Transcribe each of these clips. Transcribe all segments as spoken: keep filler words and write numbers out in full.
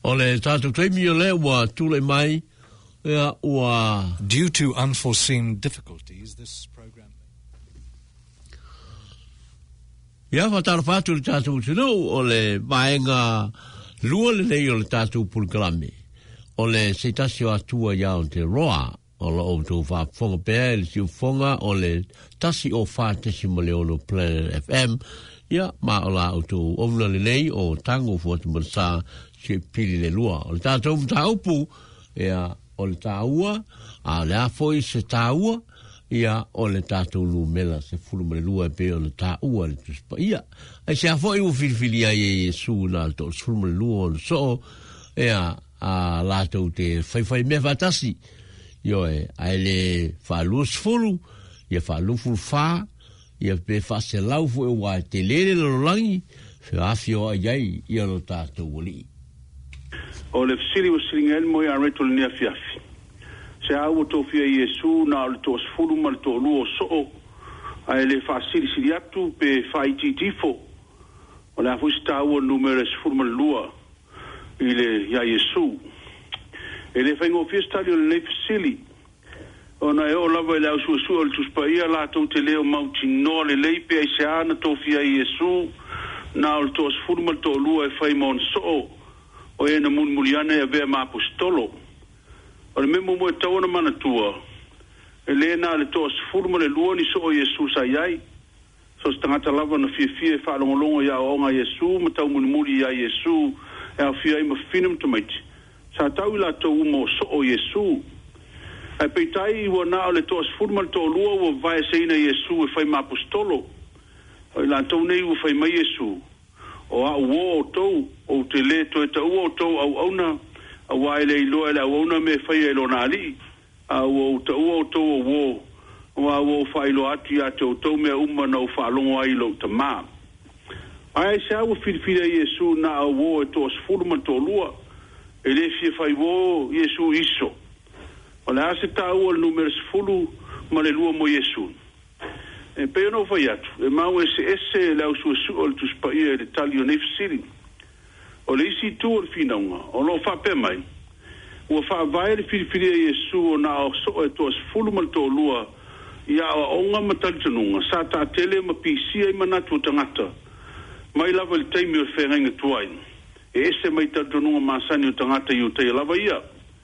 Ole tātou taimi o le ua tūle mai. Ea ua... Due to unforeseen difficulties, this program... Ia whatara whātu le tātou tino o le maenga lua le nei o le tātou pulkalame. O le seitasi o atua ia o te roa o la o tō whafonga pēr le siu fonga o le tasi o whātesi mo le ono Planet F M. Ia ma o la o tō ovna le nei o tango fuatu marasa se pili le lua. O le tātou mta upu ea o le tāua a le afoi se tāua ia o le tātou lu mela se fulu ma le lua e pe o le tāua le tuspa ia. Ai se afoi u filifili a e Jesu na le tō fulu ma le lua o le so ea a lātou te whaiwhai mea whatasi. Io e ai le whalua sfulu ia whalua fulu whā ia pe whase lau fu e wai te lere lo langi whiawhio a iai ia lo tātou wali. O le fsiri wa siringa mo ia reto le nia fiafi. Se au to fia Yesu na le to sfulu mal to lu so ai le fasiri siri atu pe faiti tifo. O le afusta o numero sfulu mal lua ile ya Yesu. Ele fengo fiesta le le fsili. Ona e o lava le au su su o le tuspaia la to te leo mauti no le leipe ai se ana to fia Yesu na le to sfulu mal to lua e fai mon so. O e na mun muliana e vea ma apostolo. O le memo mo e tauna manatua. E le na le toa sifurma le lua ni so o Yesu sa iai. So stangata lava na fia fia e whaalongolongo ia o nga Yesu, ma tau muni muli ia Yesu, e a fia i ma finam tamaiti. Sa tau ila tau umo so o Yesu. E peitai ua na o le toa sifurma le toa lua ua vai se ina Yesu e fai ma apostolo. O ila tau nei ua fai ma Yesu. O a uo o tau, o te le to e tau o tau au auna, a wai le iloa le au auna me fai e lona ali, a uo tau o tau o uo, o a uo fai lo atu ya te o tau mea uma na u whaalongo ai lo ta maa. Ai se awa whiriwhiri a Yesu na a uo e to asfuruma to lua, e le fia fai uo Yesu iso. O le ase ta ua le numero sfulu ma le lua mo Yesu. E pe no fai atu, e mau ese ese le au su su o le tuspaia e le tali o nefsiri. O le isi tu o le finaunga, o lo fa pe mai. Ua fa vai le firifiri a Yesu o na o so e to asfulu mal to lua, ia o onga matali tanunga, sa ta tele ma pisia i manatu o tangata. Mai lava le taimi o whenga tuai. E ese mai tali tanunga masani o tangata i o te lava ia.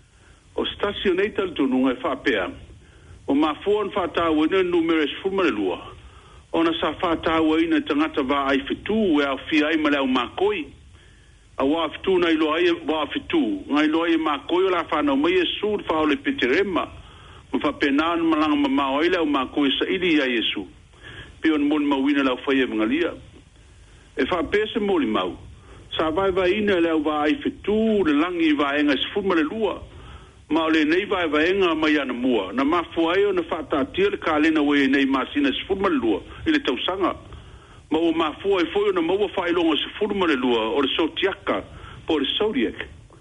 O stasio nei tali tanunga e fa pea. O ma fuan fa ta wena numero sfuma le lua. Ona sa fa ta wena tangata va ai fitu e au fi ai ma le au makoi. A wa fitu na ilo ai wa fitu. Nga ilo ai makoi o la fa na mai Yesu fa o le peterema. Ma fa penan malanga ma mao ai le au makoi sa ili ya Yesu. Pion mon ma wina la fa ye ngalia. E fa pese moli mau. Sa vai vai ina le au va ai fitu le langi va enga sfuma le lua. Ma o le nei vai vaenga mai ana mua. Na mafu ai o na whaatatia le kālena wei nei masina se furma le lua. I le tausanga. Ma o mafu ai foi o na maua whailonga se furma le lua o le sotiaka po le Zodiac.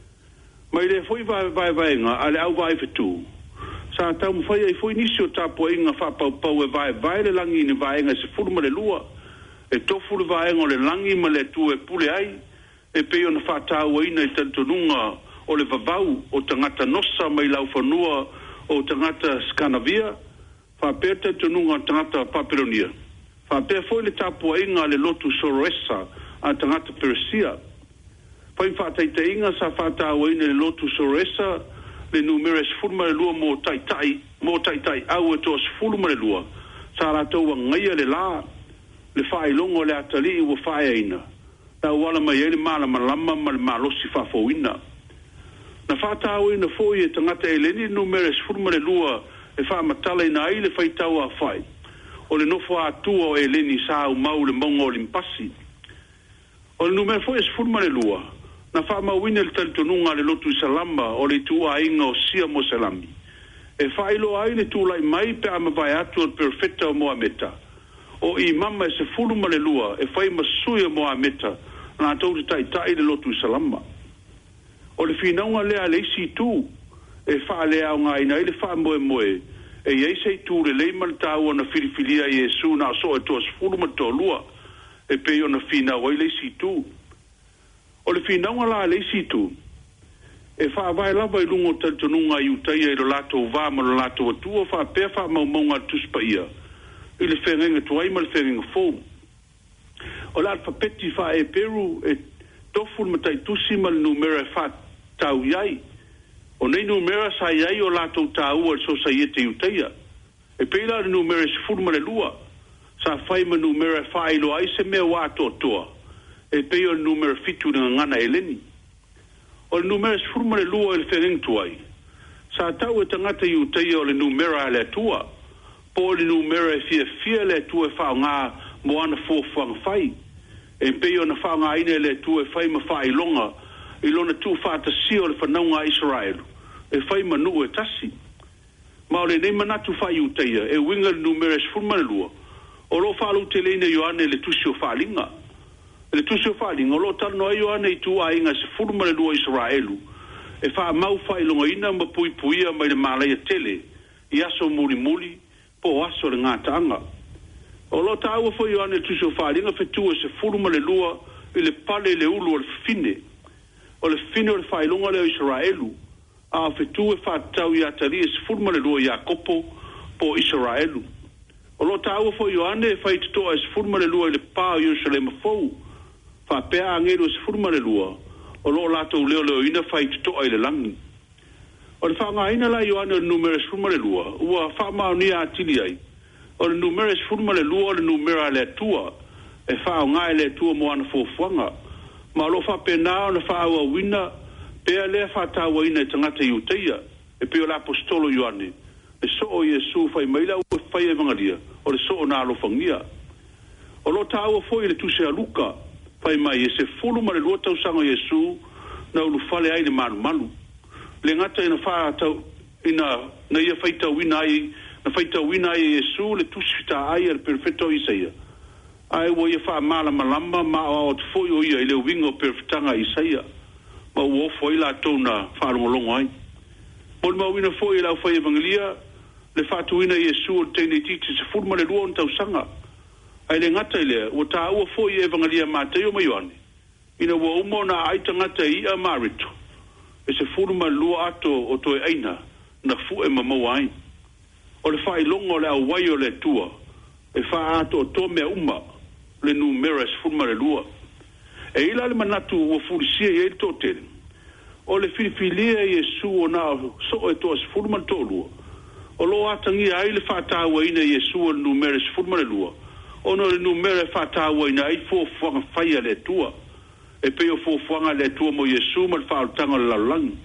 Ma i le foi vai vai vaenga a le au vai fitu. Sa tau mwhai ai foi nisi o tapo inga whapau pau e vai vai le langi ni vaenga se furma le lua. E tofu le vaenga o le langi ma le tu e pule ai. E peo na whaatau aina i tantonunga o le vavau o tangata nosa mai lau whanua o tangata Skanavia, whapeta tununga tangata Papironia. Whapea foi le tapua inga le lotu Soroesa a tangata Persia. Whai whataita inga sa whataua ina le lotu Soroesa le numeres fulma le lua mo taitai, mo taitai au e tos fulma le lua. Sa rātou wa ngaia le la, le whailongo le atali ua whaia ina. Na wala mai ele mala malama ma le malosi whafauina. Na whātau ina foi e tangata e leni numeres furma le lua e whaamatala ina ai le whaitau a whai. O le nofo atua o e leni sa au mau le mongo o limpasi. O le numero foi e furma le lua. Na whaamauina le talitonunga le lotu i salama o le tua inga o sia mo salami. E whailo ai le tūlai mai pe ama vai atu al perfecta o Mohameta. O i mama e se furma le lua e whai masui o Mohameta na tau te tai tai le lotu i salama. O le finaunga lea le isi tu e wha lea o ngai na i le wha moe moe e iei sei tu le leimal tau ana filifilia Yesu na so e toas furuma to lua e pe o na fina o i le isi tu. O le finaunga la le isi tu e fa vai lava i lungo tantununga i utaia i lo lato va ma lo lato atua fa pe fa mau maunga tuspaia i le whengenga tuai ma le whengenga fō o la fa peti fa e peru e toful matai tusi ma le numera e fa tau iai o nei numera sa iai o lato taua so sa iete i utaia e peila le numera e sifuru ma le lua sa fai ma numera e fa ilo ai se mea wato toa e peio le numera fitu na ngana e leni o le numera sifuru ma le lua e le whengenga tuai sa tau e tangata i utaia o le numera le tua po le numera e fia fia le tua e whao ngā moana fōwhanga whai e peio na whao ngā ine le tua e whai ma whai longa i lona tu whata sio le whanaunga Israel e whai manu e tasi ma o le nei manatu whai utaia e winga le numera sifuru ma le lua o lo whalu te leina Ioane le tusio whalinga le tusio whalinga o lo tano e Ioane i tu a inga sifuru ma le lua Israelu e wha mau whai longa ina ma pui puia mai le malaya tele i aso muli muli po aso le ngātanga. O lo tāua fo Ioane le tusio whalinga whetua sifuru ma le lua i le pale le ulu o le fine o le fine o le whai longa le Israelu a whetua whatau i atari e sifuru ma le lua Iakopo po Israelu. O lo tāua fo Ioane e whai titoa e sifuru ma le lua i le pā o Jerusalema fau wha pēa angeru e sifuru ma le lua o lo lātou leo leo ina whai titoa i le langi. O le whanga ina la Ioane o le numera sifuru ma le lua ua wha mao ni a atili ai o le numera sifuru ma le lua o le numera le atua e wha o ngai le atua mo ana fōwhanga ma lo wha pēnā o na wha ua wina pēa lea wha tāua ina e tangata i uteia e pēo la apostolo Ioane le so o Iesu whai maila ua whai e vangaria o le so o nā alofangia o lo tāua foi le tuse a Luka whai mai e se fulu ma le lua tausanga Iesu na ulu whale ai le manu manu le ngata ina wha tau ina na ia whai tau wina ai na whai tau wina ai Iesu le tusi fita ai al perfetto Isaia ai wo ia wha mala malama ma o te foi o ia i le wingo perfetanga Isaia ma uo foi la tau na whalongolongo ai mo le mawina foi lau whai evangelia le whatuina Iesu o teine titi se furma le lua on tau sanga ai le ngata i le o ta ua foi evangelia ma te o mai Ioane ina ua umo na aita ngata i a marito e se furma lua ato o toe aina na fu e mamau ai o le whai longo le au wai o le tua e wha ato o tō mea uma le numera se furma le lua e ila le manatu ua furisia i e tō tere o le filifilia Iesu o na so e tō se furma le tō lua o lo atangi ai le whātāua ina Iesu o le numera se furma le lua o no le numera whātāua ina ai fōwhanga whaia le tua e peo fōwhanga le tua mo Iesu ma le whaotanga le laulangi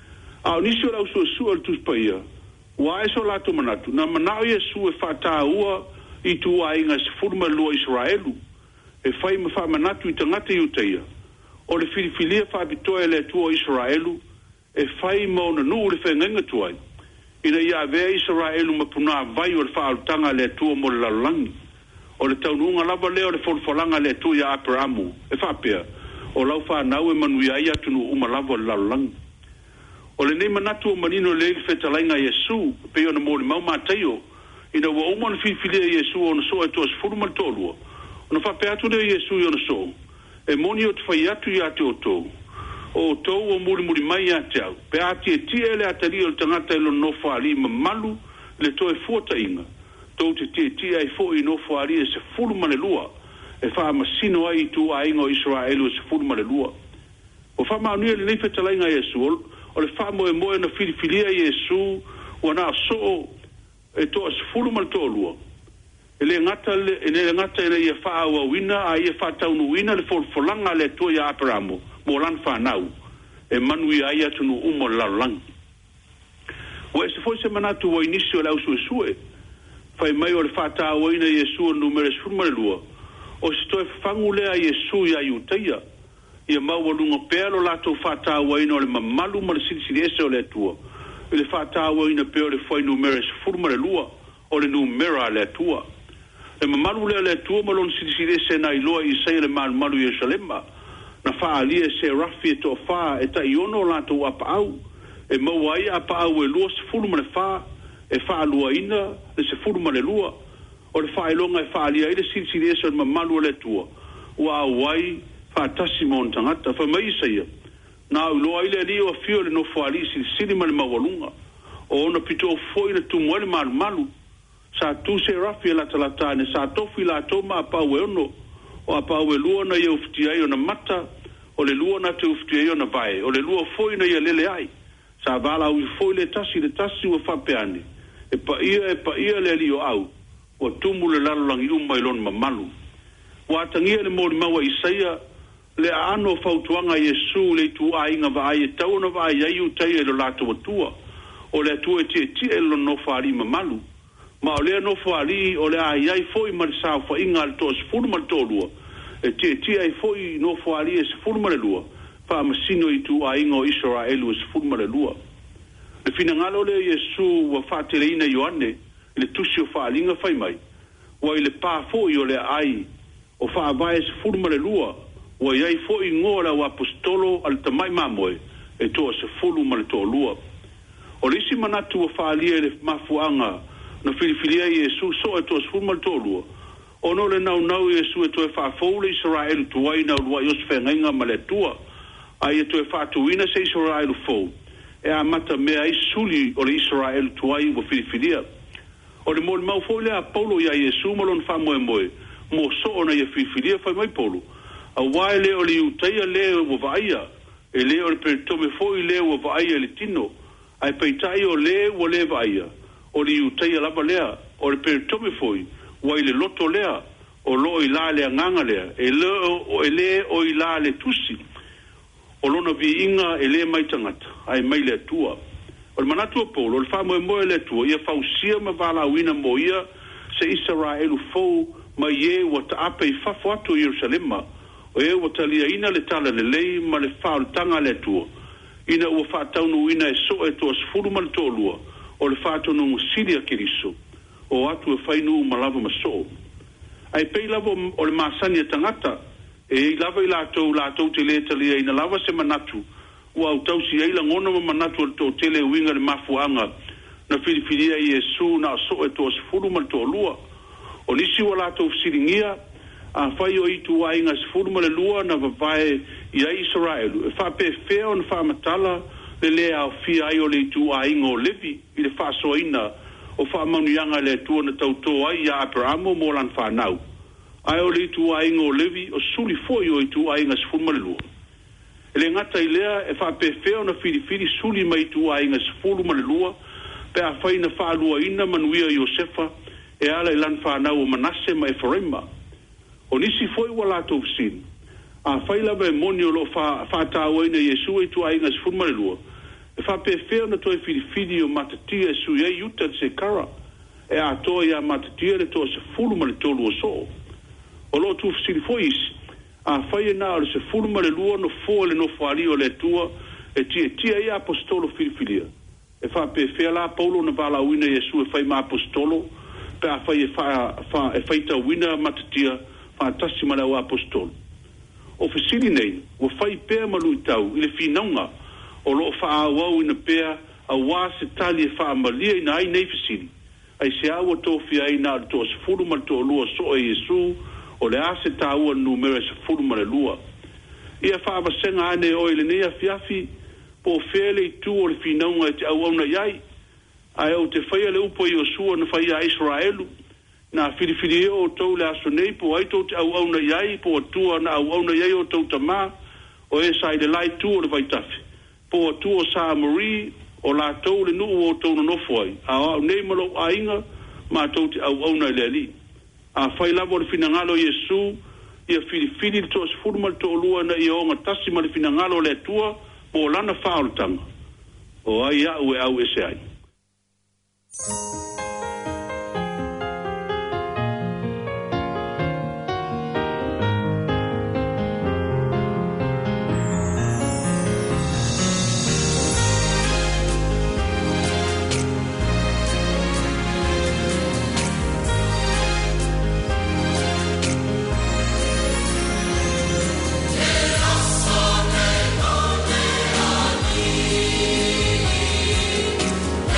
a nisi o lau sua sua le tuspaia wa e so lato manatu na manao Iesu e whātāua i tu a inga se furma lua Israelu e whai ma wha manatu i tangata i uteia o le filifilia whabitoa le tua Israelu e whai mauna nuu le whengenga tuai ina ia vea Israelu ma puna vai o le whaotanga le tua mo le laulangi o le taununga lava leo le folfolanga le tua ia Abrahamu e whapea o lau whanau e manuia ia tunu uma lava le laulangi o le nei manatu o manino le le whetalainga Iesu pe o na mō le mau mātaio ina ua umana whiwhilia Iesu o na so e toa sifuru mal tōlua o na whapea atu leo Iesu i o na so e moni o te whai atu i ate o tō o tō o muri muri mai i ate au pe ati e tia le atari o le tangata e lo nofo ali ma malu le to e fuata inga tō te tia tia e fo i nofo ali e se furu male lua e wha masino ai tu a ingo Israelu e se furu male lua o wha maunua le nei whetalainga Iesu o le wha moe moe na filifilia Iesu o na so e to as fulu mal to lua ele ngata le ele ngata ele ia fa wa wina a ia fa taunu wina le for folanga le to ya Abrahamu mo lan fa nau e manui ia tunu umo la lang o se foi semana tu o inisio la usu sue fai mai o le fa ta o ina Iesu numero sfurma lua o sto fangule a Iesu ya yuteia ia mau lunga pelo la to fa ta o ina le mamalu mal sisi ese o le tua le whātāua ina peo le whai numera se furma le lua o le numera le tua. Le mamalu lea le tua malon sirisire se na iloa i sei le manu malu Ierusalema. Na whaalia se rafi e to wha e ta iono lato apa au. E mawai apa au e lua se furma le wha e wha lua ina le se furma le lua. O le wha ilonga e whaalia i le sirisire se le mamalu le tua. Ua wai whaatasi mo tangata. Wha mai seia. na lo ile ali o fio le no foali si sini mal mawalunga o na pito foi le tu mo mal malu sa tu se rafi la talata ne sa to fi la to ma pa we no o pa we lu na ye ufti ai na mata o le lu na te ufti ai na vai o le lu foi na ye lele ai sa vala u foi le tasi le tasi o fa peani e pa ia e pa ia le ali o au o tumu le lalo langi umma ilon ma malu wa tangia le mo ma wa isaia le ano fautuanga Yesu le tu ainga va ai tau na va ai u tai le lato tua o le tu e ti ti e lo no fari ma malu ma o le no fari o le ai ai foi mal sa fa inga al tos furma tolua e ti ti ai foi no fari e furma le lua fa masino i tu ainga o Israel o furma le lua le fina ngalo le Yesu wa fa teleina Ioane le tusi o fa linga fai mai wa ile pa foi o le ai o fa vai se furma le lua wa iai foi ngora wa apostolo al tamai mamoe e to se fulu mal to lua o lisi manatu o faalia le mafuanga na filifilia Yesu so e to se fulu mal to lua o no le nau nau Yesu e to e fa fole Israel tuai na lua yos fengainga male tua ai e to e fa tuina se Israel fo e a mata me ai suli o le Israel tuai o filifilia o le mo mau fole a Paulo ia Yesu malon fa moe moe mo so na ia filifilia fa mai Paulo a wai le o li utaia le o vaia e le o per tome foi le o vaia le tino ai peitai o le o le vaia o li utaia lava lea o per tome foi wai le loto lea o lo i la le nganga lea e le o e le o i la le tusi o lona vi inga e le mai tangata ai mai le tua o le manatu o polo o le fa mo mo le tua ia fausia ma vala wina mo ia se Israel fo ma ye o ta ape fa foto Jerusalema o e o talia ina le tala le lei ma le fao tanga le tua ina ua whātaunu ina e so e toa sfuru ma le tōlua o le whātaunu siria kiriso o atu e whainu malava ma so ai pei lava o le māsani e tangata e i lava i lātou lātou te le talia ina lava se manatu ua au tausi eila ngona ma manatu o tō tele winga le mafuanga na whiriwhiria i Yesu na so e toa sfuru ma le tōlua o nisi wa lātou siringia a fai o itu ainga sfuru ma le lua na vavae i a Israelu e fa pe feo na fa matala le le au fia ai o le itu ainga o levi i le fa soina o fa maunianga le tua na tauto ai a Abramo mo lan fa nau ai o le itu ainga o levi o suli foi o itu ainga sfuru ma le lua e le ngata i lea e fa pe feo na fili fili suli ma itu ainga sfuru ma le lua pe a fai na fa lua ina manuia Iosefa e ala i lan fa nau o Manase ma Efraima o nisi foi wala to sin a faila be monio lo fa fa ta ina Yesu e tu ainga sfuru ma le lua e fa pe feo na to e fili fili o matatia su ye yuta se kara e a to ya matatia le to se fulu ma le tolu o so o lo tu fili foi a fai na o se fulu ma le lua no fo le no fali o le tua e ti ti ia apostolo fili filia e fa pe feo la Paulo na vala wina Yesu e fai ma apostolo pe a fai e fa fa e fai ta wina matatia fantasi mala o apostolo o fesili nei o fai pe malu tau ile finaunga o lo fa au ina pe a wa se tali fa malia ina ai nei fesili ai se au to fi ai na to se fulu mal to lu so e Yesu o le ase ta u numero se fulu mal lua ia fa ba senga ane o ile nei afiafi po fele tu o finaunga te au na yai ai o te fai le upo Yesu na fai a Israelu na filifili o tau le aso nei po ai tau te au au na iai po atua na au au na iai o tau tama o e sai le lai tu o le vaitafi po atua o Sa Marie o la tau le nuu o tau na nofo ai a au nei malo a inga ma tau te au au na le ali a fai lavo le finangalo Yesu ia filifili le toa sifuru ma le to lua na ia o ngatasi ma le finangalo le atua po lana fao le tanga o ai au e au e se ai Yeah.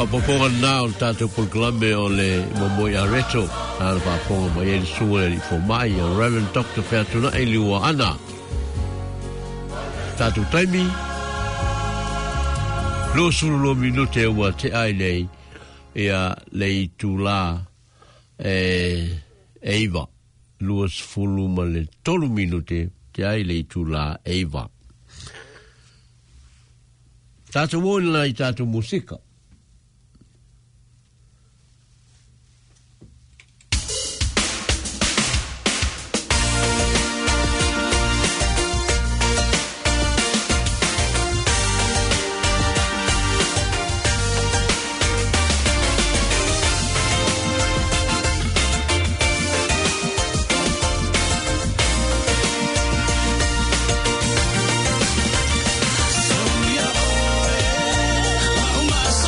whapoponga na o tātou pulkalame o le mamoi a reto. Tāna whaponga mai e sua e fo mai a Reverend Doctor Whaatuna e liua ana. Tātou taimi. Lo suru lo minute ua te ai nei ia lei tūlā e eiva. Luas fulu ma le tolu minute te ai lei tūlā eiva. Tātou o na i tātou musika. Mas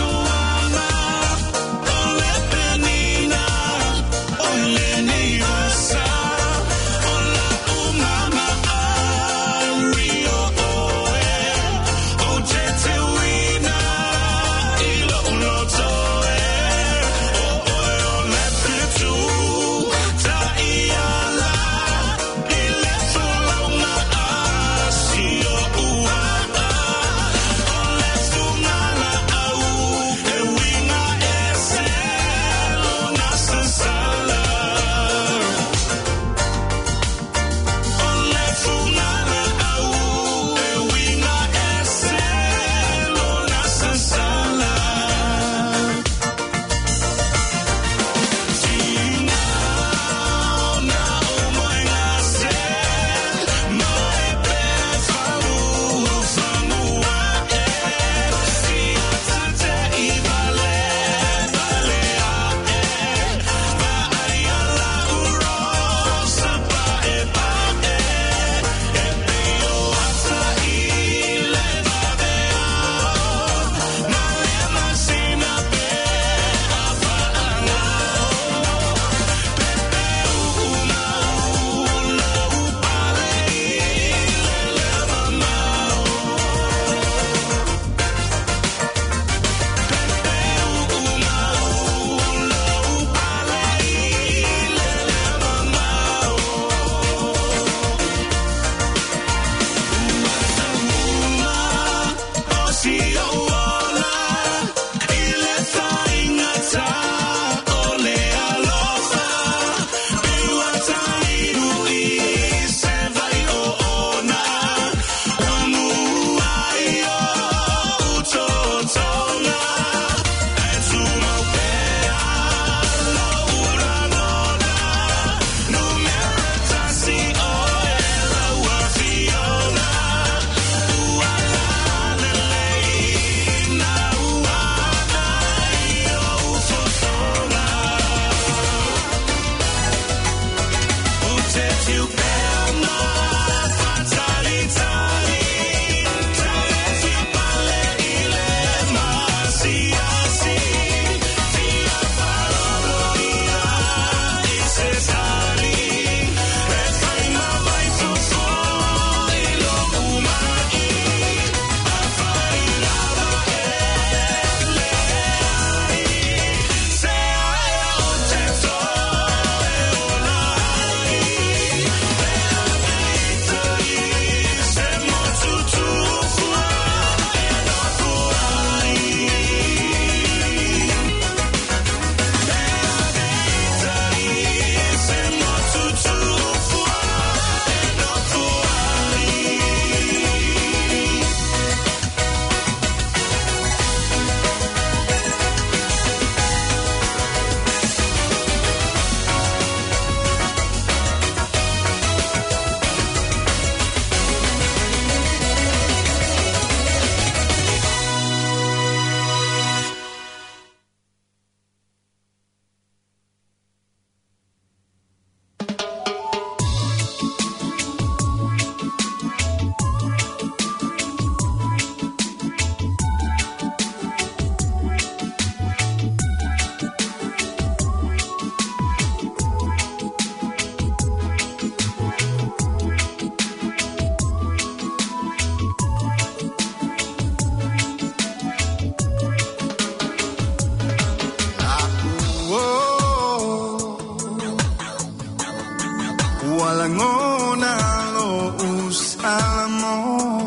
Walangona lo usalamo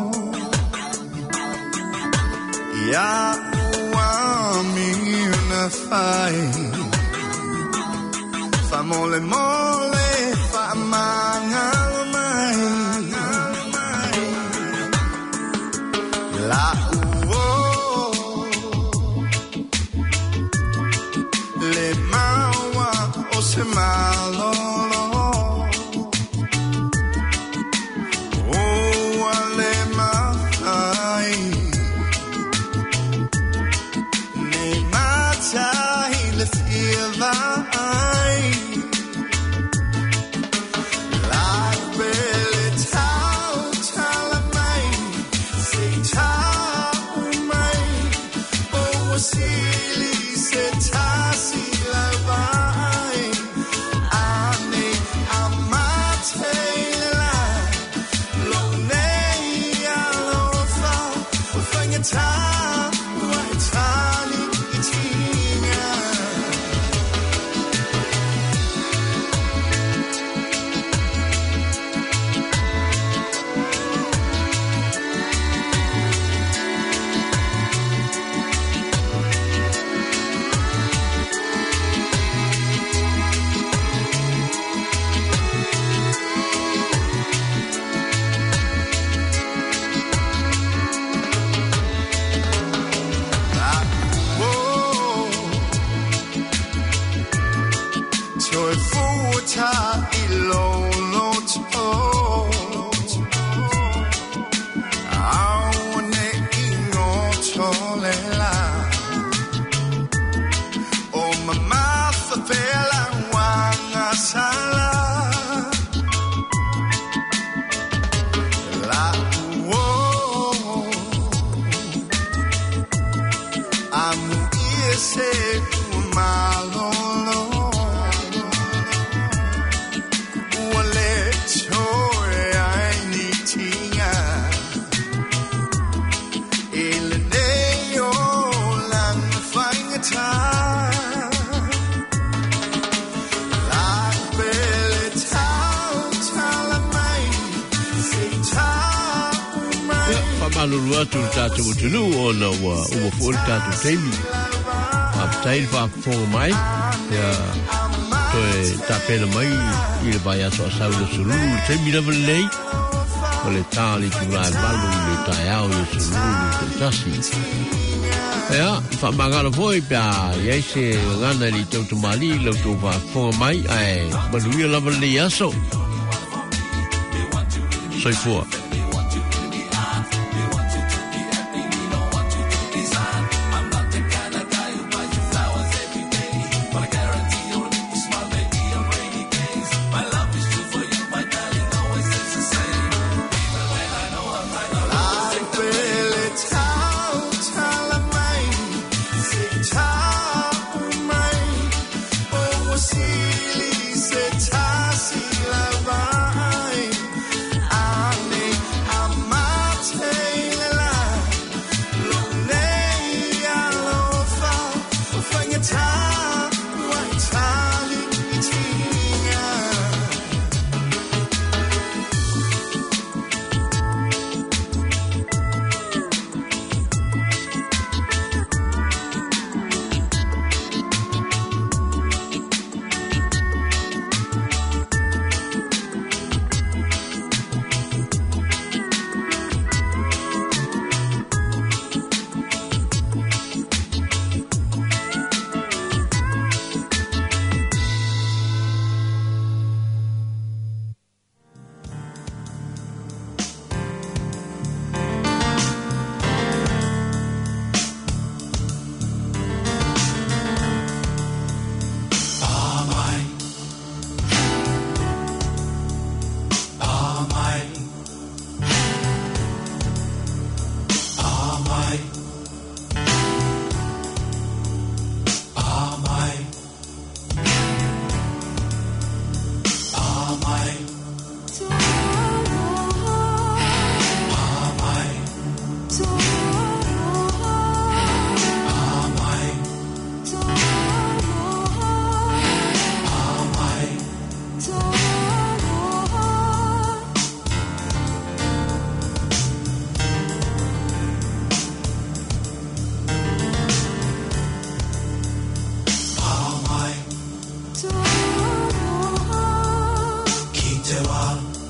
Ya wami unafai Fa mole mole fa mangal mai La uo Le mawa o se malolo O ale mai Ne matai le fieva Alurua tu tatu tulu ona wa uwa full tatu teimi. Aptail fa fonga mai ya toe tapela mai ile vai aso asau sulu teimi level lei. Ole tali tu la valu le taiao ye sulu te tasi. Ya fa magalo foi pa yese ngana li tu mali lo tu fa fonga mai ai baluia level lei aso. Soi for. Sili se tasi la vai, ane Aloha.